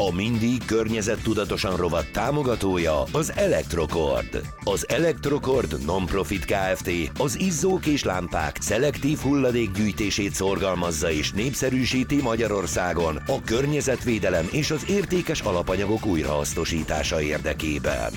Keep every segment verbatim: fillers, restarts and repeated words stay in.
A mindig környezettudatosan rovat támogatója az Electrocord. Az Electrocord Non-Profit Kft. Az izzók és lámpák szelektív hulladékgyűjtését szorgalmazza és népszerűsíti Magyarországon a környezetvédelem és az értékes alapanyagok újrahasznosítása érdekében.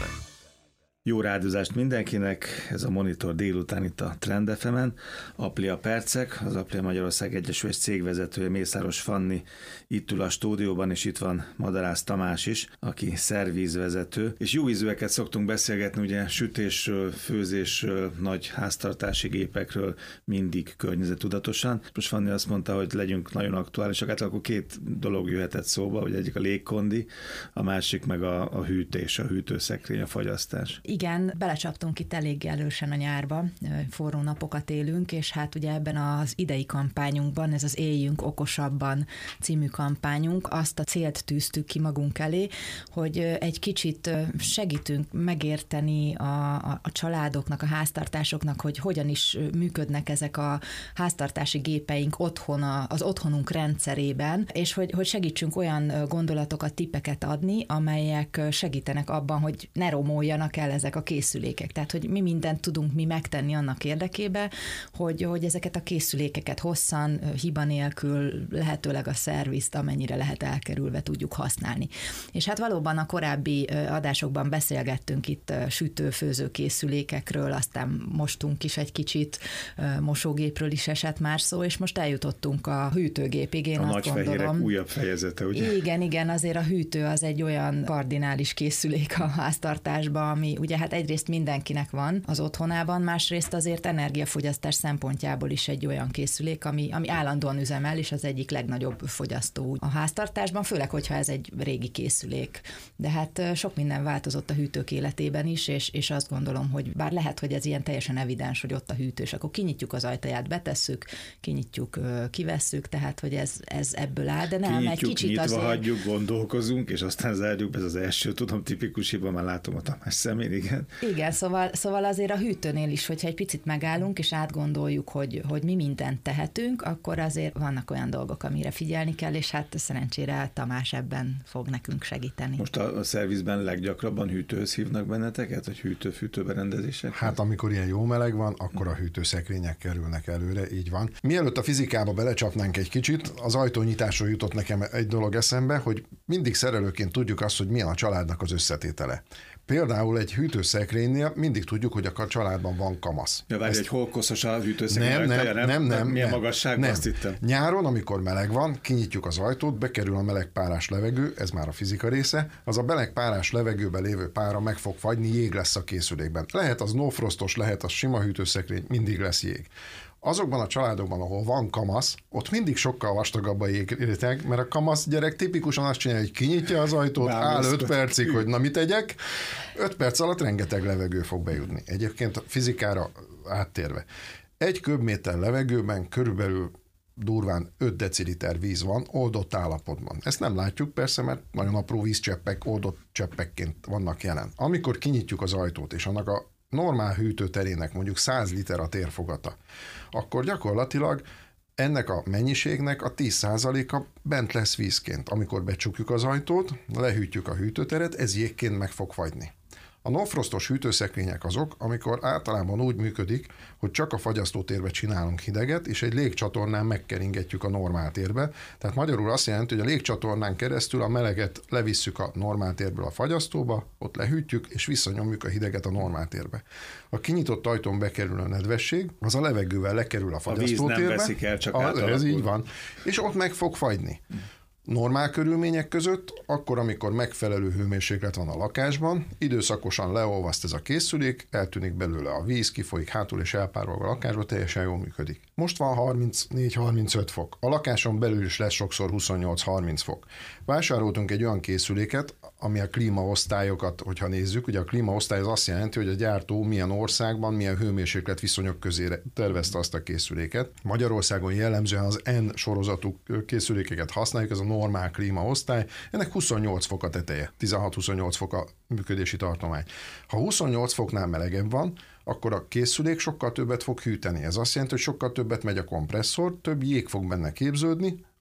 Jó rádiózást mindenkinek, ez a Monitor délután itt a Trend ef emen. Aplia Percek, az Aplia Magyarország Egyesület cégvezetője Mészáros Fanni itt ül a stúdióban, és itt van Madarász Tamás is, aki szervízvezető. És jó ízűeket szoktunk beszélgetni, ugye sütésről, főzésről, nagy háztartási gépekről, mindig környezettudatosan. Most Fanni azt mondta, hogy legyünk nagyon aktuálisak, hát akkor két dolog jöhetett szóba, hogy egyik a légkondi, a másik meg a, a hűtés, a hűtőszekrény, a fagyasztás. Igen, belecsaptunk itt elég erősen a nyárba, forró napokat élünk, és hát ugye ebben az idei kampányunkban, ez az Éljünk okosabban című kampányunk, azt a célt tűztük ki magunk elé, hogy egy kicsit segítünk megérteni a, a, a családoknak, a háztartásoknak, hogy hogyan is működnek ezek a háztartási gépeink otthon, az otthonunk rendszerében, és hogy, hogy segítsünk olyan gondolatokat, tippeket adni, amelyek segítenek abban, hogy ne romoljanak el ezek a készülékek. Tehát, hogy mi mindent tudunk mi megtenni annak érdekébe, hogy, hogy ezeket a készülékeket hosszan, hiba nélkül, lehetőleg a szervizt, amennyire lehet elkerülve tudjuk használni. És hát valóban a korábbi adásokban beszélgettünk itt sütő-főző készülékekről, aztán mostunk is egy kicsit, mosógépről is esett már szó, és most eljutottunk a hűtőgépig, én a azt nagy gondolom. fehérek újabb fejezete, ugye? Igen, igen, azért a hűtő az egy olyan kardinális készülék a háztartásban, ami ugye hát egyrészt mindenkinek van az otthonában, másrészt azért energiafogyasztás szempontjából is egy olyan készülék, ami, ami állandóan üzemel, és az egyik legnagyobb fogyasztó a háztartásban, főleg, hogyha ez egy régi készülék. De hát sok minden változott a hűtők életében is, és, és azt gondolom, hogy bár lehet, hogy ez ilyen teljesen evidens, hogy ott a hűtős, akkor kinyitjuk az ajtaját, betesszük, kinyitjuk, kivesszük, tehát, hogy ez, ez ebből áll, de nem, kinyitjuk, egy kicsit nyitva azért... hagyjuk, gondolkozunk, és aztán zárjuk, ez az első, tudom, tipikus hiba, már látom a Tamás szemén, igen. Igen, szóval, szóval azért a hűtőnél is, hogyha egy picit megállunk, és átgondoljuk, hogy, hogy mi mindent tehetünk, akkor azért vannak olyan dolgok, amire figyelni kell, és hát szerencsére Tamás ebben fog nekünk segíteni. Most a, a szervizben leggyakrabban hűtőhöz hívnak benneteket, vagy hűtő-fűtőberendezések? Hát amikor ilyen jó meleg van, akkor a hűtőszekrények kerülnek előre, így van. Mielőtt a fizikába belecsapnánk egy kicsit, az ajtónyitásról jutott nekem egy dolog eszembe, hogy mindig szerelőként tudjuk azt, hogy milyen a családnak az összetétele. Például egy hűtőszekrénynél mindig tudjuk, hogy a családban van kamasz. Ja, várj, Ezt... egy hol koszos a hűtőszekrény nem, ajtaja, nem, nem, nem, milyen nem, magasságban, nem. azt hittem. Nyáron, amikor meleg van, kinyitjuk az ajtót, bekerül a meleg párás levegő, ez már a fizika része, az a meleg párás levegőben lévő pára meg fog fagyni, jég lesz a készülékben. Lehet az no frostos, lehet az sima hűtőszekrény, mindig lesz jég. Azokban a családokban, ahol van kamasz, ott mindig sokkal vastagabb a jégréteg, mert a kamasz gyerek tipikusan azt csinálja, hogy kinyitja az ajtót, áll öt percig, hogy na mit tegyek, öt perc alatt rengeteg levegő fog bejutni. Egyébként a fizikára áttérve. Egy köbméter levegőben körülbelül durván öt deciliter víz van oldott állapotban. Ezt nem látjuk persze, mert nagyon apró vízcseppek oldott cseppekként vannak jelen. Amikor kinyitjuk az ajtót, és annak a normál hűtőterének mondjuk száz liter a térfogata, akkor gyakorlatilag ennek a mennyiségnek a tíz százaléka bent lesz vízként. Amikor becsukjuk az ajtót, lehűtjük a hűtőteret, ez jégként meg fog fagyni. A no-frostos hűtőszekrények azok, amikor általában úgy működik, hogy csak a fagyasztótérbe csinálunk hideget, és egy légcsatornán megkeringetjük a normál térbe. Tehát magyarul azt jelenti, hogy a légcsatornán keresztül a meleget levisszük a normál térből a fagyasztóba, ott lehűtjük, és visszanyomjuk a hideget a normál térbe. A kinyitott ajtón bekerül a nedvesség, az a levegővel lekerül a fagyasztótérbe. A víz nem veszik el, csak átalakul. Ez így van. És ott meg fog fagyni. Normál körülmények között, akkor, amikor megfelelő hőmérséklet van a lakásban, időszakosan leolvaszt ez a készülék, eltűnik belőle a víz, kifolyik hátul és elpárol a lakásba, teljesen jól működik. Most van harmincnégy-harmincöt fok. A lakáson belül is lesz sokszor huszonnyolc-harminc fok. Vásároltunk egy olyan készüléket, ami a klímaosztályokat, hogyha nézzük, ugye a klímaosztály az azt jelenti, hogy a gyártó milyen országban, milyen hőmérséklet viszonyok közé tervezte azt a készüléket. Magyarországon jellemzően az N sorozatú készülékeket használjuk, ez a normál klímaosztály, ennek huszonnyolc fok a teteje, tizenhat-huszonnyolc fok a működési tartomány. Ha huszonnyolc foknál melegebb van, akkor a készülék sokkal többet fog hűteni. Ez azt jelenti, hogy sokkal többet megy a kompresszor, több jég fog benne képződni,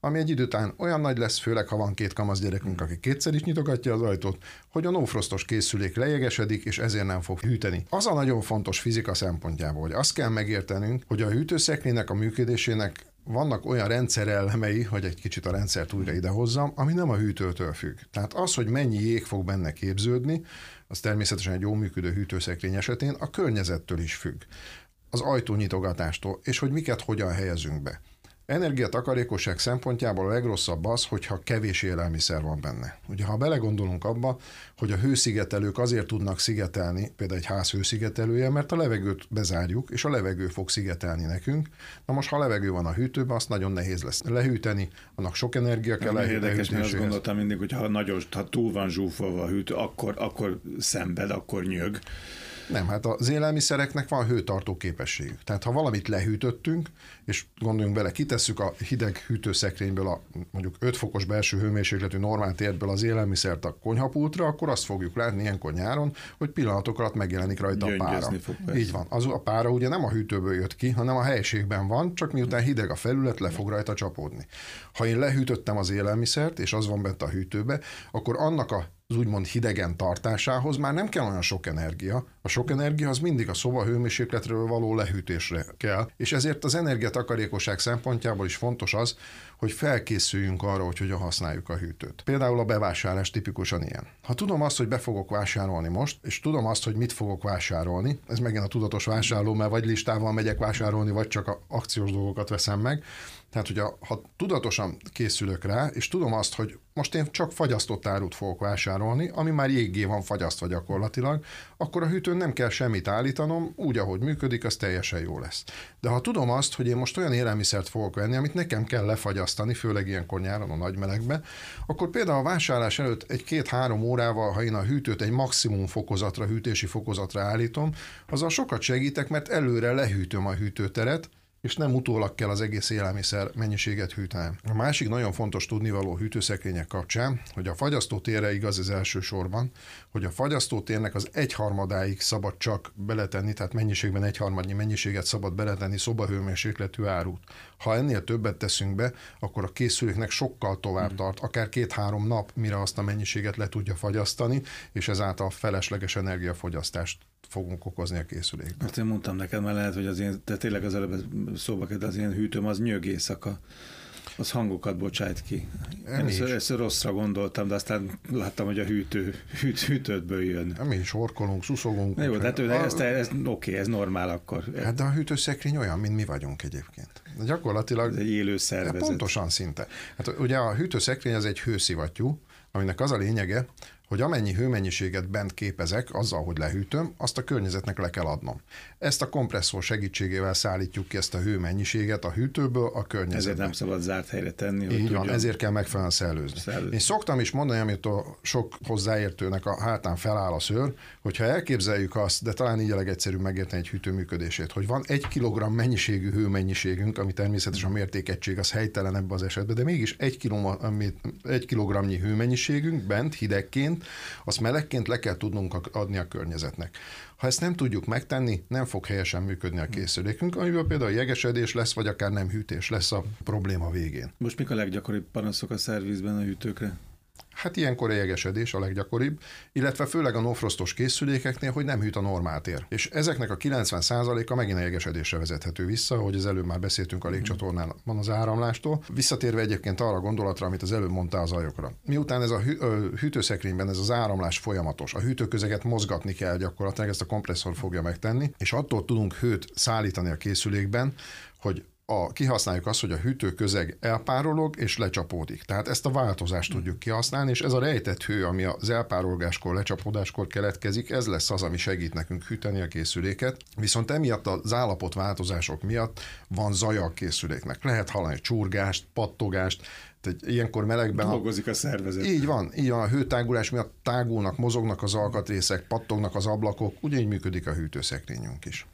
ami egy idő után olyan nagy lesz, főleg ha van két kamasz gyerekünk, aki kétszer is nyitogatja az ajtót, hogy a no-frostos készülék lejegesedik, és ezért nem fog hűteni. Az a nagyon fontos fizika szempontjából, hogy azt kell megértenünk, hogy a hűtőszekrénynek a működésének vannak olyan rendszerelemei, hogy egy kicsit a rendszert újra idehozzam, ami nem a hűtőtől függ. Tehát az, hogy mennyi jég fog benne képződni, az természetesen egy jól működő hűtőszekrény esetén a környezettől is függ. Az ajtónyitogatástól, és hogy miket hogyan helyezünk be. Energiatakarékosság szempontjából a legrosszabb az, hogyha kevés élelmiszer van benne. Ugye, ha belegondolunk abba, hogy a hőszigetelők azért tudnak szigetelni, például egy ház hőszigetelője, mert a levegőt bezárjuk, és a levegő fog szigetelni nekünk. Na most, ha a levegő van a hűtőben, azt nagyon nehéz lesz lehűteni, annak sok energia kell lehűteni. Érdekes, mert azt gondoltam mindig, hogy ha nagyon, ha túl van zsúfolva a hűtő, akkor, akkor szenved, akkor nyög. Nem, hát az élelmiszereknek van hőtartó képességük. Tehát ha valamit lehűtöttünk, és gondoljunk bele, kitesszük a hideg hűtőszekrényből a mondjuk öt fokos belső hőmérsékletű normál térből az élelmiszert a konyhapultra, akkor azt fogjuk látni ilyenkor nyáron, hogy pillanatok alatt megjelenik rajta a pára. Fog, Így van. Az a pára ugye nem a hűtőből jött ki, hanem a helyiségben van, csak miután hideg a felület, le fog rajta csapódni. Ha én lehűtöttem az élelmiszert, és az van bent a hűtőbe, akkor annak a az úgymond hidegen tartásához már nem kell olyan sok energia. A sok energia az mindig a szoba hőmérsékletről való lehűtésre kell, és ezért az energiatakarékosság szempontjából is fontos az, hogy felkészüljünk arra, hogy hogyan használjuk a hűtőt. Például a bevásárlás tipikusan ilyen. Ha tudom azt, hogy be fogok vásárolni most, és tudom azt, hogy mit fogok vásárolni, ez megint a tudatos vásárló, mert vagy listával megyek vásárolni, vagy csak a akciós dolgokat veszem meg. Tehát, hogy a, ha tudatosan készülök rá, és tudom azt, hogy most én csak fagyasztott árut fogok vásárolni, ami már jéggé van fagyasztva gyakorlatilag, akkor a hűtőn nem kell semmit állítanom, úgy, ahogy működik, az teljesen jó lesz. De ha tudom azt, hogy én most olyan élelmiszert fogok venni, amit nekem kell lefagyasztani, főleg ilyenkor nyáron a nagy melegben, akkor például a vásárlás előtt egy-két-három órával, ha én a hűtőt egy maximum fokozatra, hűtési fokozatra állítom, azzal sokat segítek, mert előre lehűtöm a hűtőteret, és nem utólag kell az egész élelmiszer mennyiséget hűtenem. A másik nagyon fontos tudnivaló hűtőszekrények kapcsán, hogy a fagyasztótérre igaz ez elsősorban, hogy a fagyasztótérnek az egyharmadáig szabad csak beletenni, tehát mennyiségben egyharmadnyi mennyiséget szabad beletenni szobahőmérsékletű árut. Ha ennél többet teszünk be, akkor a készüléknek sokkal tovább tart, akár két-három nap, mire azt a mennyiséget le tudja fagyasztani, és ezáltal felesleges energiafogyasztást fogunk okozni a készülékben. Azt én mondtam neked, mert lehet, hogy az én, de tényleg az előbb szóba került, az én hűtőm az nyög éjszaka, az hangokat bocsájt ki. Én ezt, ezt rosszra gondoltam, de aztán láttam, hogy a hűtő, hűt, hűtőtből jön. Mi is horkolunk, szuszogunk. Na jó, tehát a... ez, ez, oké, ez normál akkor. Hát de a hűtőszekrény olyan, mint mi vagyunk egyébként. De gyakorlatilag... Ez egy élő szervezet. Pontosan szinte. Hát ugye a hűtőszekrény az egy hőszivattyú, aminek az a lényege, hogy amennyi hőmennyiséget bent képezek, azzal, hogy lehűtöm, azt a környezetnek le kell adnom. Ezt a kompresszor segítségével szállítjuk ki ezt a hőmennyiséget a hűtőből a környezetbe. Ezért nem szabad zárt helyre tenni. Így van, ezért kell megfelelően szellőzni. Szellőzni. Én szoktam is mondani, amit a sok hozzáértőnek a hátán feláll a szőr, hogyha elképzeljük azt, de talán így a legegyszerűbb megérteni egy hűtő működését, hogy van egy kilogramm mennyiségű hőmennyiségünk, ami természetesen a mértékegység az helytelen ebben az esetben, de mégis egy, kilom, egy kilogramnyi hőmennyiségünk bent hidegként, azt melegként le kell tudnunk adni a környezetnek. Ha ezt nem tudjuk megtenni, nem fog helyesen működni a készülékünk, amiből például jegesedés lesz, vagy akár nem hűtés lesz a probléma végén. Most mik a leggyakoribb panaszok a szervizben a hűtőkre? Hát ilyenkor a jegesedés a leggyakoribb, illetve főleg a no-frostos készülékeknél, hogy nem hűt a normáltér. És ezeknek a kilencven százaléka megint a jegesedésre vezethető vissza, hogy az előbb már beszéltünk a légcsatornán van az áramlástól. Visszatérve egyébként arra a gondolatra, amit az előbb mondtál az ajokra. Miután ez a hű, ö, hűtőszekrényben ez az áramlás folyamatos, a hűtőközeget mozgatni kell gyakorlatilag, ezt a kompresszor fogja megtenni, és attól tudunk hőt szállítani a készülékben, hogy A, kihasználjuk azt, hogy a hűtőközeg elpárolog és lecsapódik. Tehát ezt a változást tudjuk kihasználni, és ez a rejtett hő, ami az elpárolgáskor, lecsapódáskor keletkezik, ez lesz az, ami segít nekünk hűteni a készüléket. Viszont emiatt az állapotváltozások miatt van zaja a készüléknek. Lehet hallani csurgást, pattogást, tehát ilyenkor melegben... Dolgozik a szervezet. Így van, így van, a hőtágulás miatt tágulnak, mozognak az alkatrészek, pattognak az ablakok, ugyanígy működik a hűtőszekrényünk is.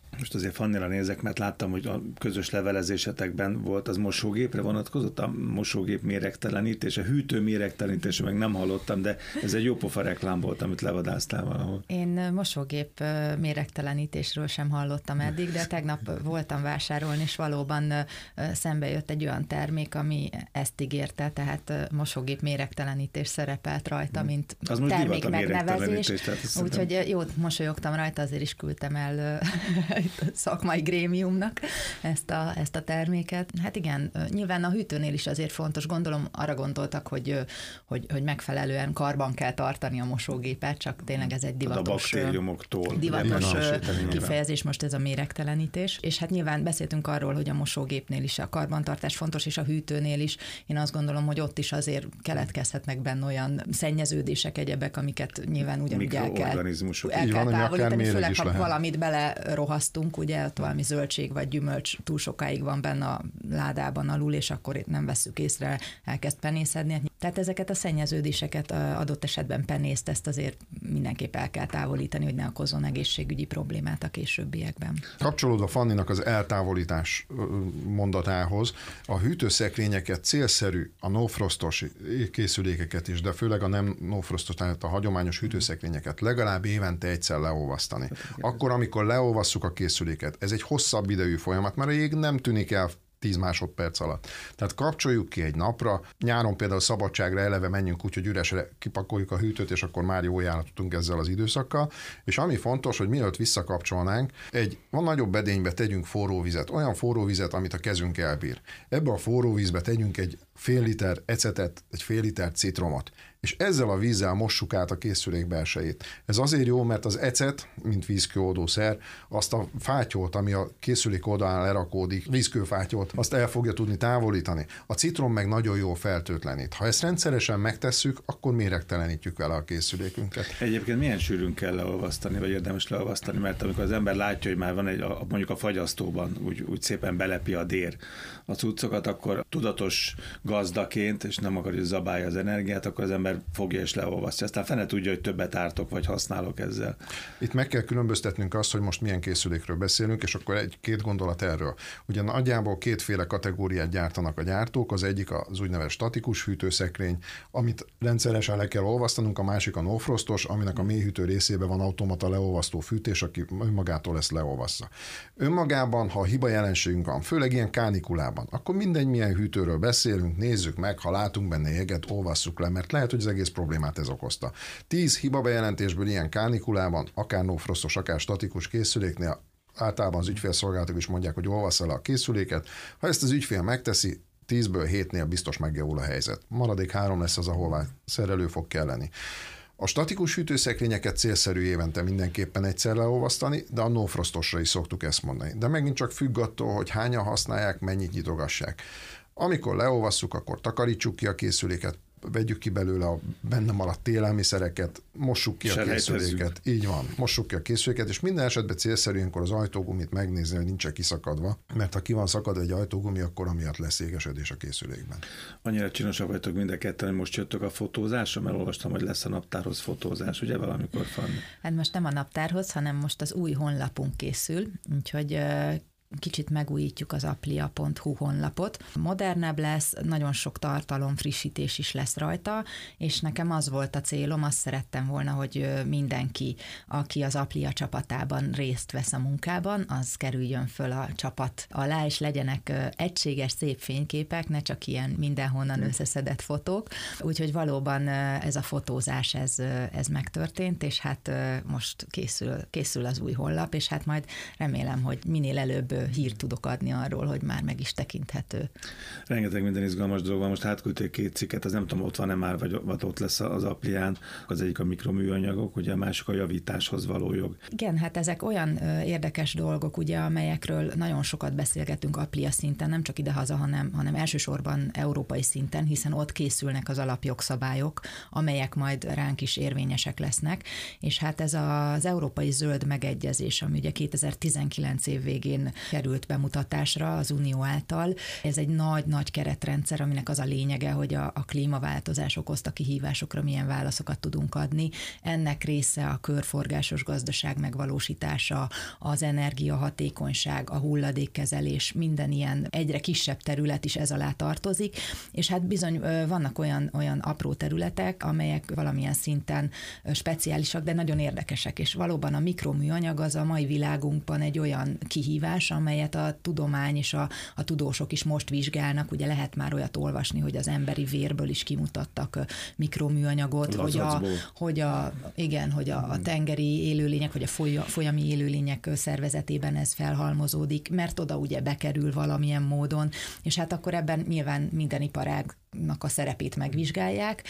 Most azért Fannira nézek, mert láttam, hogy a közös levelezésetekben volt az mosógépre vonatkozott, a mosógép méregtelenítése, hűtő méregtelenítése, meg nem hallottam, de ez egy jó pofa reklám volt, amit levadáztál valahol. Én mosógép méregtelenítésről sem hallottam eddig, de tegnap voltam vásárolni, és valóban szembe jött egy olyan termék, ami ezt ígérte, tehát mosógép méregtelenítés szerepelt rajta, mint termék megnevezés. Úgyhogy jót mosolyogtam rajta, azért is küldtem el szakmai grémiumnak ezt a, ezt a terméket. Hát igen, nyilván a hűtőnél is azért fontos, gondolom arra gondoltak, hogy, hogy, hogy megfelelően karban kell tartani a mosógépet, csak tényleg ez egy divatos, divatos kifejezés most ez a méregtelenítés. És hát nyilván beszéltünk arról, hogy a mosógépnél is a karbantartás fontos, és a hűtőnél is. Én azt gondolom, hogy ott is azért keletkezhetnek benne olyan szennyeződések, egyebek, amiket nyilván ugyanúgy el kell, el kell van, távolítani, főleg ha valamit belerohasztunk, ugye ott valami zöldség vagy gyümölcs túl sokáig van benne a ládában alul, és akkor itt nem vesszük észre, elkezd penészedni. Tehát ezeket a szennyeződéseket adott esetben penészt, ezt azért mindenképp el kell távolítani, hogy ne okozzon egészségügyi problémát a későbbiekben. Kapcsolódva Fanninak az eltávolítás mondatához, a hűtőszekrényeket célszerű, a no-frostos készülékeket is, de főleg a nem no-frostos, tehát a hagyományos hűtőszekrényeket legalább évente egyszer leolvasztani. Akkor, amikor leolvasszuk a készüléket, ez egy hosszabb idejű folyamat, mert a jég nem tűnik el tíz másodperc alatt. Tehát kapcsoljuk ki egy napra, nyáron például szabadságra eleve menjünk úgy, hogy üresre kipakoljuk a hűtőt, és akkor már jó járat tudunk ezzel az időszakkal. És ami fontos, hogy mielőtt visszakapcsolnánk, egy van nagyobb edénybe tegyünk forró vizet, olyan forró vizet, amit a kezünk elbír. Ebbe a forró vízbe tegyünk egy fél liter ecetet, egy fél liter citromot, és ezzel a vízzel mossuk át a készülék belsejét. Ez azért jó, mert az ecet, mint vízkőoldószer, azt a fátyolt, ami a készülék oldalán lerakódik, vízkőfátyolt, azt el fogja tudni távolítani. A citrom meg nagyon jól fertőtlenít. Ha ezt rendszeresen megtesszük, akkor méregtelenítjük vele a készülékünket. Egyébként milyen sűrűn kell leolvasztani, vagy érdemes leolvasztani, mert amikor az ember látja, hogy már van egy, a, mondjuk a fagyasztóban úgy, úgy szépen belepi a dér a cuccokat, akkor tudatos gazdaként, és nem akar, hogy zabálja az energiát, akkor az ember fogja és leolvasztja. Aztán fene tudja, hogy többet ártok, vagy használok ezzel. Itt meg kell különböztetnünk azt, hogy most milyen készülékről beszélünk, és akkor egy-két gondolat erről. Ugye nagyjából kétféle kategóriát gyártanak a gyártók, az egyik az úgynevezett statikus hűtőszekrény, amit rendszeresen le kell olvasztanunk, a másik a no-frostos, aminek a mélyhűtő részében van automata leolvasztó fűtés, aki önmagától ezt leolvassza. Önmagában, ha hiba jelenségünk van, főleg ilyen kánikulában, akkor mindegy, milyen hűtőről beszélünk, nézzük meg, ha látunk benne jeget, olvasszuk le, mert lehet, hogy az egész problémát ez okozta. Tíz hiba bejelentésből ilyen kánikulában, akár no-frostos, akár statikus készüléknél, általában az ügyfélszolgálatok is mondják, hogy olvassza le a készüléket. Ha ezt az ügyfél megteszi, tízből hétnél biztos megjavul a helyzet. Maradék három lesz az, ahová szerelő fog kelleni. A statikus hűtőszekrényeket célszerű évente mindenképpen egyszer leolvasztani, de a no-frostosra is szoktuk ezt mondani. De megint csak függ attól, hogy hányan használják, mennyit nyitogassák. Amikor leolvasszuk, akkor takarítsuk ki a készüléket, vegyük ki belőle a benne maradt élelmiszereket, mossuk ki a készüléket. Így van, mossuk ki a készüléket, és minden esetben célszerű ilyenkor az ajtógumit megnézni, hogy nincs kiszakadva, mert ha ki van szakadva egy ajtógumi, akkor amiatt lesz égesedés a készülékben. Annyira csinosak vagytok mind a ketten, hogy most jöttök a fotózásra, mert olvastam, hogy lesz a naptárhoz fotózás, ugye valamikor, Fanni? Hát most nem a naptárhoz, hanem most az új honlapunk készül, úgyhogy kicsit megújítjuk az aplia pont hu honlapot. Modernebb lesz, nagyon sok tartalom, frissítés is lesz rajta, és nekem az volt a célom, azt szerettem volna, hogy mindenki, aki az Aplia csapatában részt vesz a munkában, az kerüljön föl a csapat alá, és legyenek egységes, szép fényképek, ne csak ilyen mindenhonnan összeszedett fotók. Úgyhogy valóban ez a fotózás, ez, ez megtörtént, és hát most készül, készül az új honlap, és hát majd remélem, hogy minél előbb hírt tudok adni arról, hogy már meg is tekinthető. Rengeteg minden izgalmas dolog van, most átküldték két cikket, az nem tudom, ott van-e már, vagy ott lesz az Aplián, az egyik a mikroműanyagok, ugye a másik a javításhoz való jog. Igen, hát ezek olyan érdekes dolgok, ugye, amelyekről nagyon sokat beszélgetünk Aplia szinten, nem csak idehaza, hanem, hanem elsősorban európai szinten, hiszen ott készülnek az alapjogszabályok, amelyek majd ránk is érvényesek lesznek, és hát ez az európai zöld megegyezés, ami ugye kétezer-tizenkilenc év végén került bemutatásra az Unió által. Ez egy nagy-nagy keretrendszer, aminek az a lényege, hogy a, a klímaváltozás okozta kihívásokra milyen válaszokat tudunk adni. Ennek része a körforgásos gazdaság megvalósítása, az energiahatékonyság, a hulladékkezelés, minden ilyen egyre kisebb terület is ez alá tartozik, és hát bizony vannak olyan, olyan apró területek, amelyek valamilyen szinten speciálisak, de nagyon érdekesek, és valóban a mikroműanyag az a mai világunkban egy olyan kihívás, amelyet a tudomány és a, a tudósok is most vizsgálnak. Ugye lehet már olyat olvasni, hogy az emberi vérből is kimutattak mikroműanyagot, hogy a, hogy a, igen, hogy a, a tengeri élőlények, vagy a foly, folyami élőlények szervezetében ez felhalmozódik, mert oda ugye bekerül valamilyen módon, és hát akkor ebben nyilván minden iparágnak a szerepét megvizsgálják.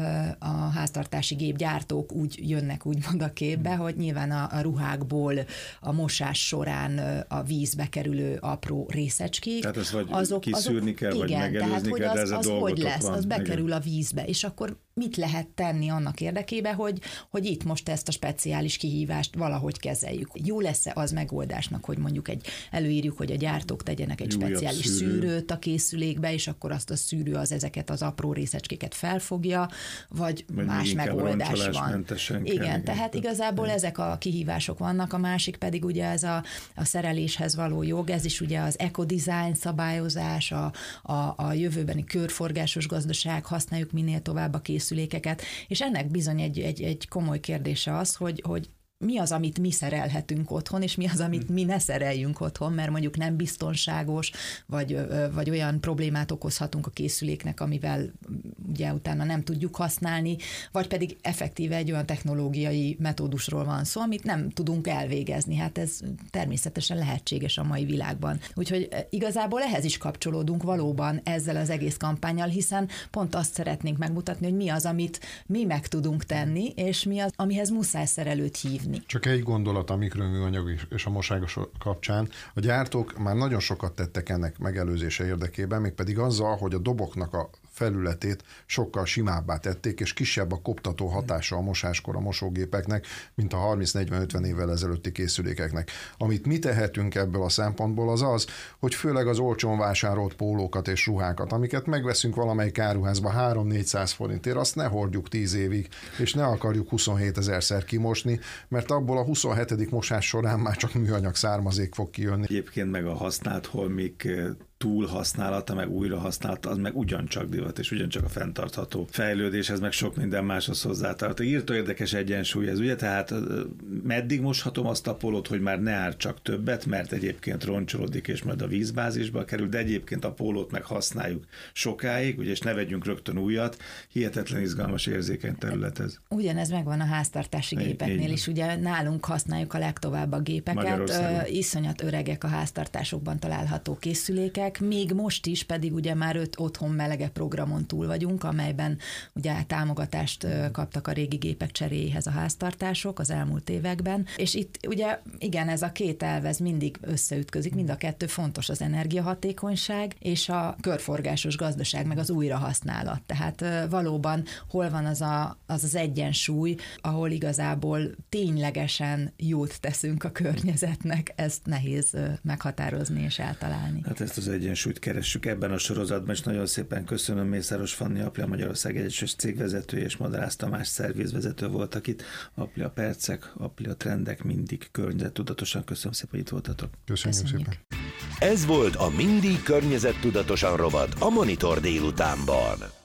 A háztartási gépgyártók úgy jönnek úgymond a képbe, hogy nyilván a, a ruhákból a mosás során a vízbe kerülő apró részecskék. Tehát ezt vagy azok, kiszűrni kell, azok, vagy igen, megelőzni tehát, kell, de az, ez a az dolgotok hogy lesz, van. az bekerül igen. a vízbe, és akkor mit lehet tenni annak érdekében, hogy, hogy itt most ezt a speciális kihívást valahogy kezeljük. Jó lesz-e az megoldásnak, hogy mondjuk egy előírjuk, hogy a gyártók tegyenek egy Újabb speciális szűrő. szűrőt a készülékbe, és akkor azt a szűrő az ezeket az apró részecskéket felfogja, vagy, vagy más megoldás van. Igen, igen, tehát igazából igen. ezek a kihívások vannak, a másik pedig ugye ez a, a szereléshez való jog, ez is ugye az ecodesign szabályozás, a, a, a jövőbeni körforgásos gazdaság, használjuk minél tovább a készülékeket, és ennek bizony egy, egy, egy komoly kérdése az, hogy, hogy mi az, amit mi szerelhetünk otthon, és mi az, amit mi ne szereljünk otthon, mert mondjuk nem biztonságos, vagy, vagy olyan problémát okozhatunk a készüléknek, amivel ugye utána nem tudjuk használni, vagy pedig effektíve egy olyan technológiai metódusról van szó, amit nem tudunk elvégezni. Hát ez természetesen lehetséges a mai világban. Úgyhogy igazából ehhez is kapcsolódunk valóban ezzel az egész kampánnyal, hiszen pont azt szeretnénk megmutatni, hogy mi az, amit mi meg tudunk tenni, és mi az, amihez muszáj szerelőt hívni. Csak egy gondolat a mikroműanyag és a mosás kapcsán. A gyártók már nagyon sokat tettek ennek megelőzése érdekében, mégpedig azzal, hogy a doboknak a felületét sokkal simábbá tették, és kisebb a koptató hatása a mosáskor a mosógépeknek, mint a harminc-negyven-ötven évvel ezelőtti készülékeknek. Amit mi tehetünk ebből a szempontból az az, hogy főleg az olcsón vásárolt pólókat és ruhákat, amiket megveszünk valamelyik áruházba három-négyszáz forintért, azt ne hordjuk tíz évig, és ne akarjuk huszonhétezerszer kimosni, mert abból a huszonhetedik mosás során már csak műanyag származék fog kijönni. Egyébként meg a használt holmik túlhasználata, meg újrahasználata, az meg ugyancsak divat, és ugyancsak a fenntartható fejlődéshez, meg sok minden máshoz hozzátartozik. Írtó érdekes egyensúly ez, ugye? Tehát meddig moshatom azt a pólót, hogy már ne ár csak többet, mert egyébként roncsolódik, és majd a vízbázisba kerül, de egyébként a pólót meg használjuk sokáig, ugye, és ne vegyünk rögtön újat. Hihetetlen izgalmas, érzékeny terület ez. Ugyanez megvan a háztartási gépeknél is, ugye nálunk használjuk a legtovább a gépeket, iszonyat öregek a háztartásokban található készülékek, még most is pedig ugye már öt otthon melege programon túl vagyunk, amelyben ugye támogatást kaptak a régi gépek cseréjéhez a háztartások az elmúlt években, és itt ugye igen, ez a két elv, ez mindig összeütközik, mind a kettő fontos, az energiahatékonyság és a körforgásos gazdaság, meg az újrahasználat. Tehát valóban hol van az a, az, az egyensúly, ahol igazából ténylegesen jót teszünk a környezetnek, ezt nehéz meghatározni és eltalálni. Hát ezt az egyensúlyt keressük ebben a sorozatban, és nagyon szépen köszönöm. Mészáros Fanni, Aplia Magyarország Egyesület cégvezetője, és Madarász Tamás szervizvezető voltak itt. Aplia Percek, Aplia Trendek, mindig környezettudatosan. Köszönöm szépen, hogy itt voltatok. Köszönjük, Köszönjük szépen. Ez volt a Mindig környezettudatosan rovat a Monitor délutánban.